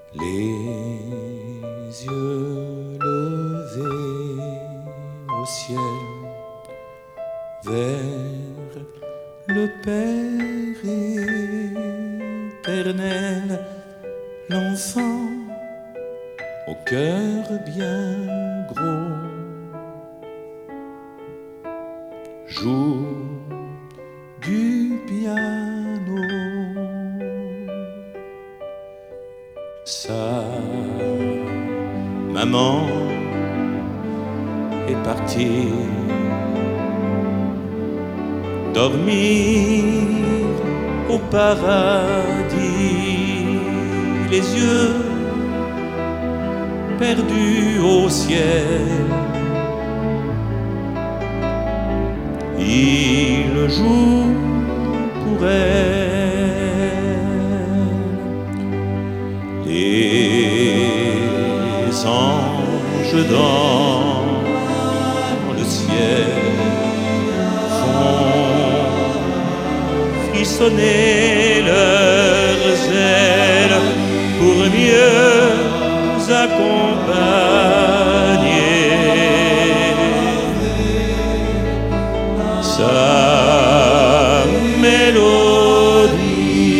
Les yeux levés au ciel vers le Père éternel, l'enfant au cœur bien gros joue du piano. Sa maman est partie dormir au paradis, les yeux perdus au ciel. Il joue pour elle. Les anges dans le ciel font frissonner leurs ailes pour mieux accompagner sa mélodie.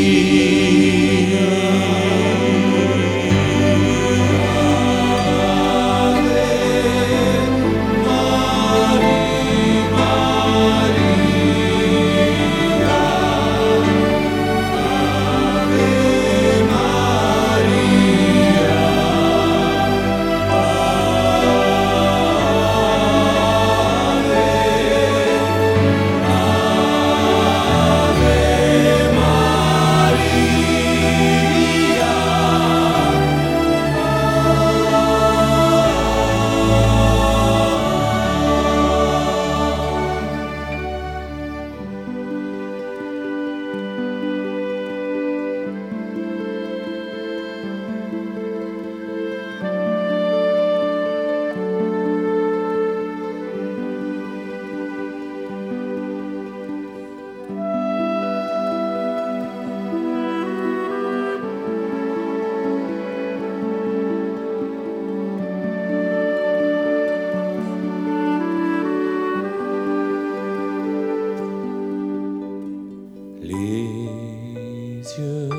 Les yeux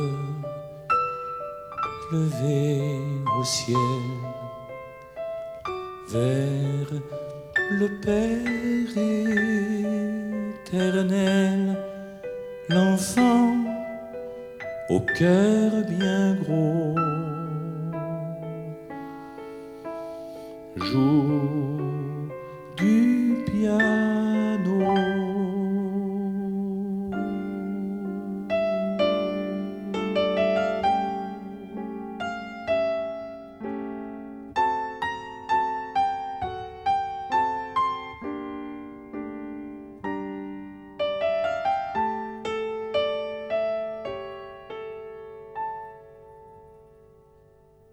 levés au ciel vers le Père éternel, l'enfant au cœur bien gros joue